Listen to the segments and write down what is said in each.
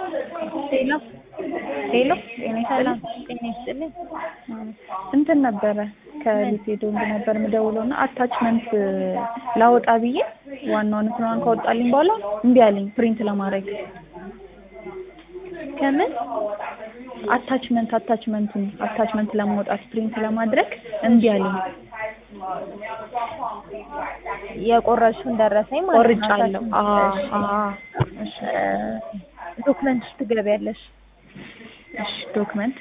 ሄሎ ሄሎ ጤና ሰላም ይስጥልኝ። ጤና ይስጥልኝ። እንትን ነበረ ከሊሴዶ ነበር የምደውለውና አታችመንት ላወጣ ብዬ ዋናውን እንትኗን ካወጣልኝ በኋላ እምቢ አለኝ ፕሪንት ለማድረግ። ከምን አታችመንት ለማውጣት ፕሪንት ለማድረግ እምቢ አለኝ። የቆረጥሽውን ደረሰኝ ማለት ነው? ቆርጫለሁ። እሺ ዶክመንትስ ትገቢያለሽ? እሺ ዶክመንት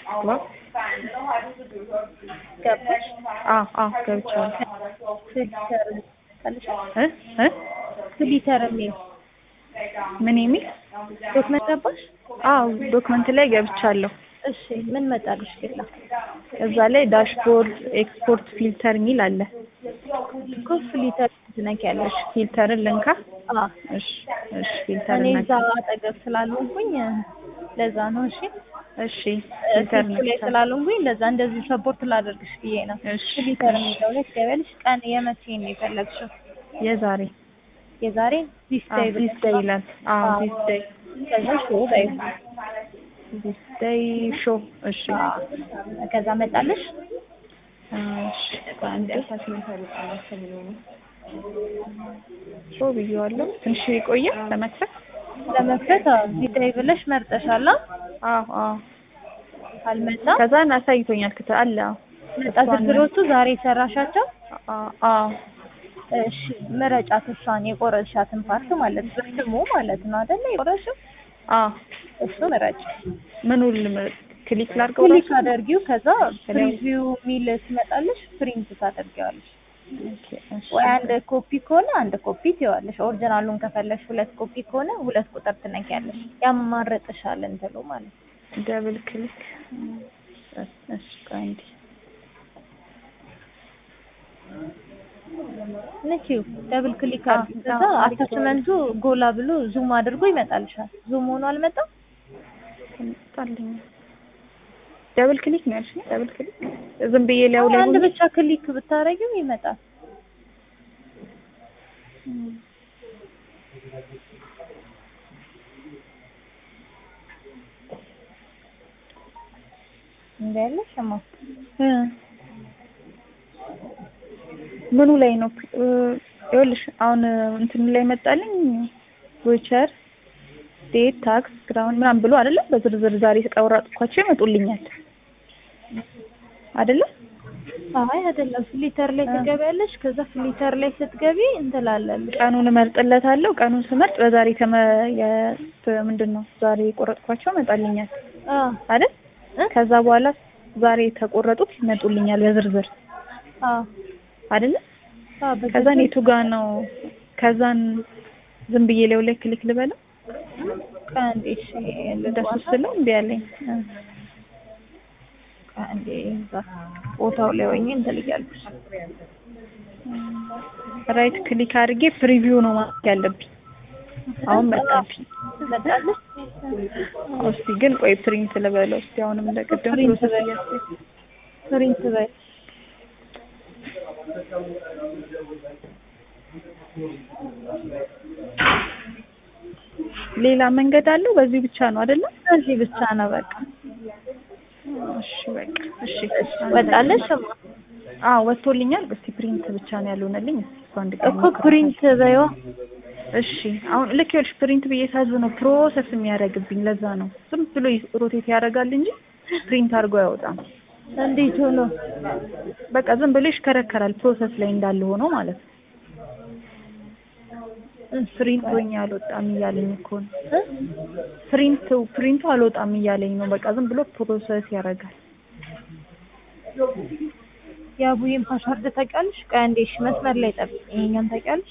ገባሽ? ገብቻለሁ። ፍሊተር የሚል ምን የሚል ዶክመንት ገባሽ? ዶክመንት ላይ ገብቻለሁ። እሺ ምን መጣልሽ ሌላ? እዛ ላይ ዳሽቦርድ ኤክስፖርት ፊልተር የሚል አለ እኮ ፍሊተር ትነኪያለሽ። ፊልተርን ልንካ? እሺ ፊልተር እኔ ነካ። እዛ አጠገብ ስላልሆንኩኝ ለዛ ነው። እሺ ፊልተር ላይ ስላልሆንኩኝ ለዛ እንደዚህ ሰፖርት ላደርግሽ ብዬ ነው። እሺ ፍሊተር የሚለው ላይ ትገቢያለሽ። ቀን የመቼ ነው የፈለግሽው? የዛሬ ዚስ ዴይ ዚስ ዴይ ይላል። ዚስ ዴይ ከዛ ሾው ላይ ዚስ ዴይ ሾው። እሺ ከዛ መጣለሽ። እሺ አንዴ ሾው ብዬዋለሁ። ትንሽ የቆየ ለመክፈት ዚስ ዴይ ብለሽ መርጠሻል? አልመጣም። ከዛን አሳይቶኛል አለ። መጣ ዝርዝሮቹ ዛሬ ሰራሻቸው? እሺ ምረጫት። እሷን የቆረጥሻትን ፓርት ማለት ነው። ስሙ ማለት ነው አይደል? የቆረጥሽው እሱ ምረጭ። ምኑን ክሊክ ላድርገው? ክሊክ አድርጊው። ከዛ ፕሪቪው ሚል ትመጣለሽ። ፕሪንት ታደርጊዋለሽ። ወይ አንድ ኮፒ ከሆነ አንድ ኮፒ ትይዋለሽ። ኦሪጂናሉን ከፈለሽ 2 ኮፒ ከሆነ 2 ቁጥር ትነኪያለሽ። ያማርጥሻል እንትሉ ማለት ነው። ደብል ክሊክ እሺ አንዴ ነኪው። ደብል ክሊክ አድርጊ። ከዛ አታችመንቱ ጎላ ብሎ ዙም አድርጎ ይመጣልሻል። ዙም ሆኖ አልመጣም? መጣልኝ። ደብል ክሊክ ነው ያልሽኝ? ደብል ክሊክ ዝም ብዬ ሊያው ላይ አንድ ብቻ ክሊክ ብታረጊው ይመጣል። እንደለሽማ ምኑ ላይ ነው? ይኸውልሽ አሁን እንትን ላይ መጣልኝ ቮቸር ዴት ታክስ ግራውንድ ምናምን ብሎ አይደለ? በዝርዝር ዛሬ ተቆራጥኳቸው ይመጡልኛል አይደለ? አይደለም። ፍሊተር ላይ ትገቢያለሽ። ከዛ ፍሊተር ላይ ስትገቢ እንትላለልሽ። ቀኑን እመርጥለታለሁ። ቀኑን ስመርጥ በዛሬ ምንድነው ዛሬ የቆረጥኳቸው ይመጣልኛል አይደል? ከዛ በኋላ ዛሬ የተቆረጡት ይመጡልኛል በዝርዝር አይደለ? ከዛን የቱ ጋር ነው? ከዛን ዝም ብዬ ላይ ክሊክ ልበለው? ካንዴሽ እንደሱ ስለው እምቢ አለኝ። ካንዴ ቦታው ላይ ሆኜ እንትን እያልኩሽ ራይት ክሊክ አድርጌ ፕሪቪው ነው ማለት ያለብኝ። አሁን መጣልኝ። እስቲ ግን ቆይ ፕሪንት ልበለው። እስቲ አሁንም እንደቀደም ፕሪንት በይ። ሌላ መንገድ አለው? በዚህ ብቻ ነው አይደለ? በዚህ ብቻ ነው በቃ። እሺ ወጣለሽ? ወጥቶልኛል። እስቲ ፕሪንት ብቻ ነው ያልሆነልኝ። እኮ ፕሪንት በይዋ። እሺ አሁን ልክ ይኸውልሽ ፕሪንት ብዬ ሳዝ ነው ፕሮሰስ የሚያደርግብኝ። ለዛ ነው ዝም ብሎ ሮቴት ያደርጋል እንጂ ፕሪንት አድርጎ አያወጣም። እንዴት ሆኖ? በቃ ዝም ብሎ ይሽከረከራል ፕሮሰስ ላይ እንዳለ ሆኖ ማለት ነው። ፕሪንት ሆኜ አልወጣም እያለኝ እኮ ነው። ፕሪንቱ አልወጣም እያለኝ ነው። በቃ ዝም ብሎ ፕሮሰስ ያደርጋል። የአቡዬን ፓስወርድ ታውቂያለሽ? ቆይ አንዴ እሺ መስመር ላይ ጠብቂ። ይሄኛውን ታውቂያለሽ?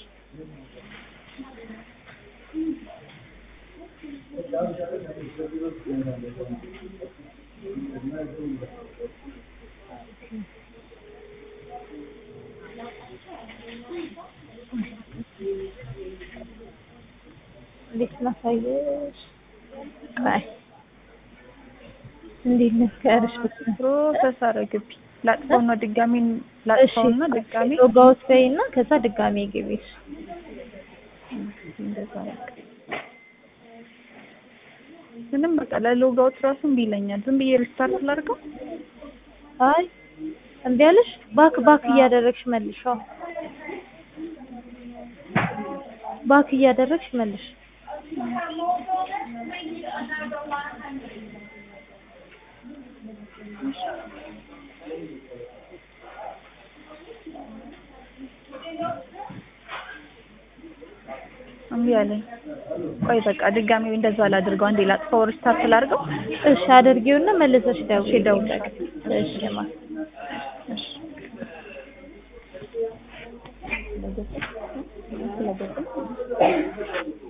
እንዴት ላሳየሽ? እንዴት ልንገርሽ? ፕሮሰስ አደረግብኝ። ላጥፋውና ድጋሚ ላጥፋውና ድጋሚ ሎጋውት በይና ከዛ ድጋሚ ግቢሽ። እንደዛ ምንም በቃ ለሎግ አውት ራሱ እምቢ ይለኛል። ዝም ብዬ ሪስታርት ላድርገው? አይ እምቢ አለሽ? ባክ እያደረግሽ መልሽው። ባክ እያደረግሽ መልሽ። እምቢ አለኝ። ቆይ በቃ ድጋሜ እንደዛ ላድርገው። አንዴ ላጥፋው፣ ሪስታርት ላድርገው። እሺ አድርጊውና መልሰሽ ደውዪ። እሺ ደውላለሁ። እሺ ማ እሺ